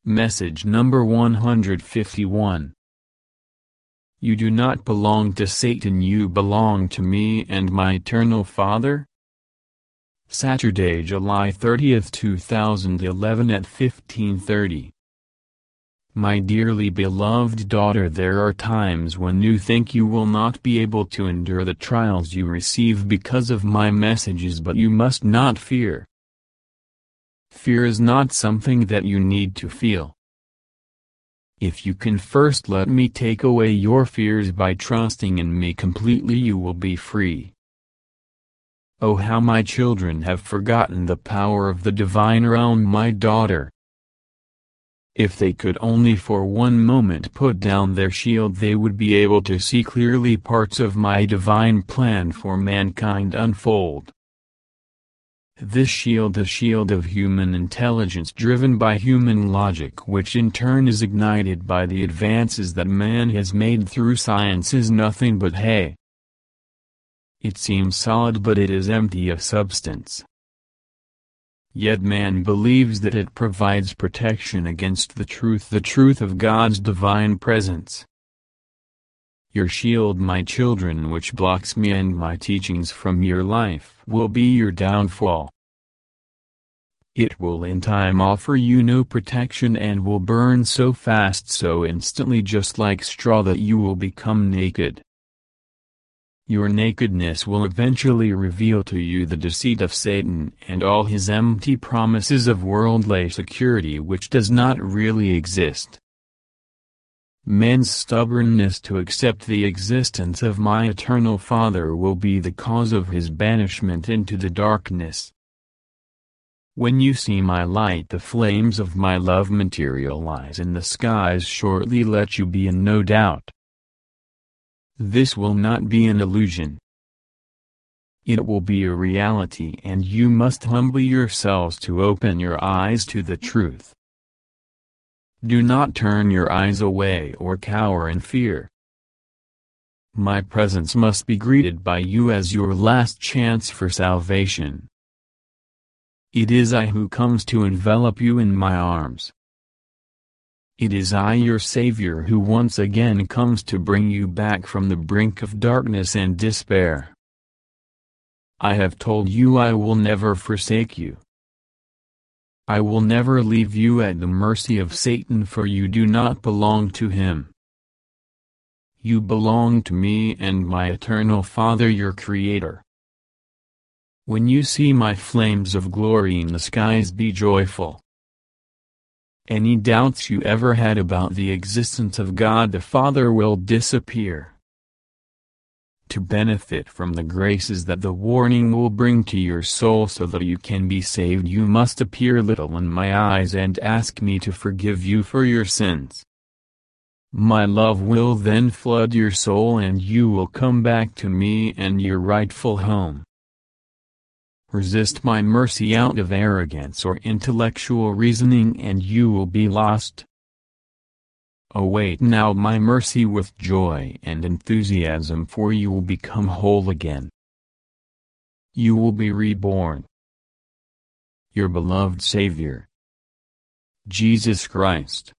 Message number 151. You do not belong to Satan, you belong to me and my eternal Father. Saturday, July 30, 2011 at 15:30. My dearly beloved daughter, there are times when you think you will not be able to endure the trials you receive because of my messages, but you must not fear. Fear is not something that you need to feel. If you can first let me take away your fears by trusting in me completely, you will be free. Oh, how my children have forgotten the power of the divine realm, my daughter. If they could only for one moment put down their shield, they would be able to see clearly parts of my divine plan for mankind unfold. This shield, the shield of human intelligence driven by human logic, which in turn is ignited by the advances that man has made through science, is nothing but hay. It seems solid, but it is empty of substance. Yet man believes that it provides protection against the truth of God's divine presence. Your shield, my children, which blocks me and my teachings from your life, will be your downfall. It will in time offer you no protection and will burn so fast, so instantly, just like straw, that you will become naked. Your nakedness will eventually reveal to you the deceit of Satan and all his empty promises of worldly security, which does not really exist. Man's stubbornness to accept the existence of my eternal Father will be the cause of his banishment into the darkness. When you see my light, the flames of my love materialize in the skies shortly, let you be in no doubt. This will not be an illusion. It will be a reality, and you must humble yourselves to open your eyes to the truth. Do not turn your eyes away or cower in fear. My presence must be greeted by you as your last chance for salvation. It is I who comes to envelop you in my arms. It is I, your Savior, who once again comes to bring you back from the brink of darkness and despair. I have told you I will never forsake you. I will never leave you at the mercy of Satan, for you do not belong to him. You belong to me and my eternal Father, your Creator. When you see my flames of glory in the skies, be joyful. Any doubts you ever had about the existence of God the Father will disappear. To benefit from the graces that the warning will bring to your soul so that you can be saved, you must appear little in my eyes and ask me to forgive you for your sins. My love will then flood your soul and you will come back to me and your rightful home. Resist my mercy out of arrogance or intellectual reasoning and you will be lost. Await now my mercy with joy and enthusiasm, for you will become whole again. You will be reborn. Your beloved Savior, Jesus Christ.